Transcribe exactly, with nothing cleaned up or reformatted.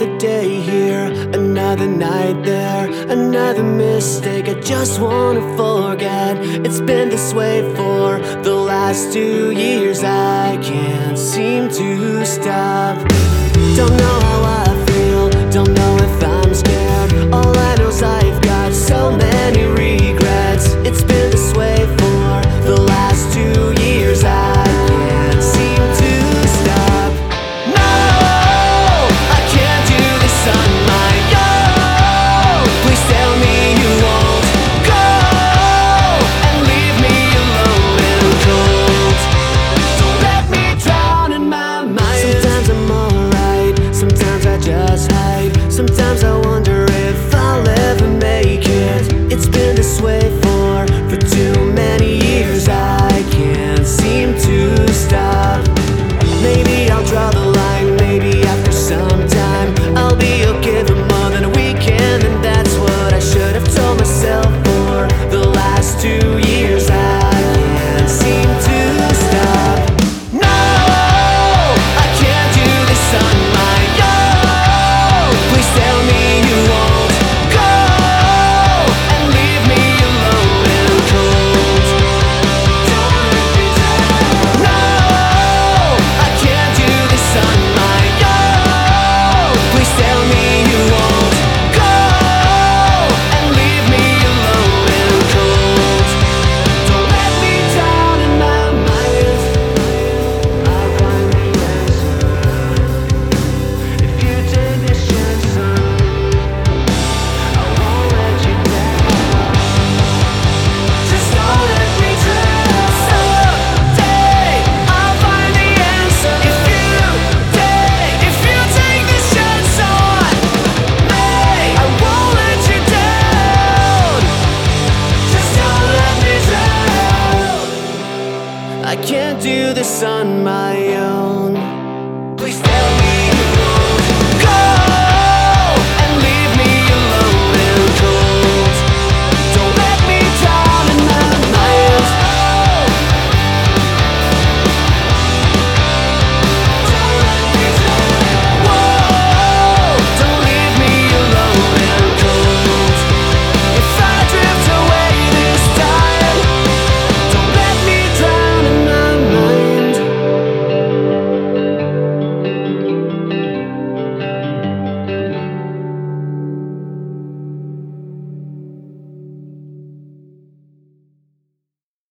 Another day here, another night there, another mistake I just wanna forget. It's been this way for the last two years. I can't seem to stop. Don't know how I feel, don't know if I'm scared. All I know is I've got so many regrets. It's been this way for the last two years. I can't seem to stop. No, I can't do this on my own. Please tell me you won't go and leave me alone and cold. Don't let me drown in my mind. Sometimes I'm alright, sometimes I just hide. Sometimes I wonder if I'll ever make it. It's been this way for, for too many years. I can't seem to stop. Maybe I'll draw the line, maybe after some time I'll be okay for more than a weekend. And that's what I should have told myself for the last two years. I can't seem to stop. No, I can't do this on my own. Please tell me you won't go and leave me alone and cold. Don't let me down. No, I can't do this on my own. Please tell me you won't go and leave me alone and cold. Don't let me down in my mind. I'll find the answer if you take this chance on. I won't let you down. Just don't let me down. Someday I'll find the answer if you take, if you take this chance on me. I won't let you down. Just don't let me drown. I can't do this on my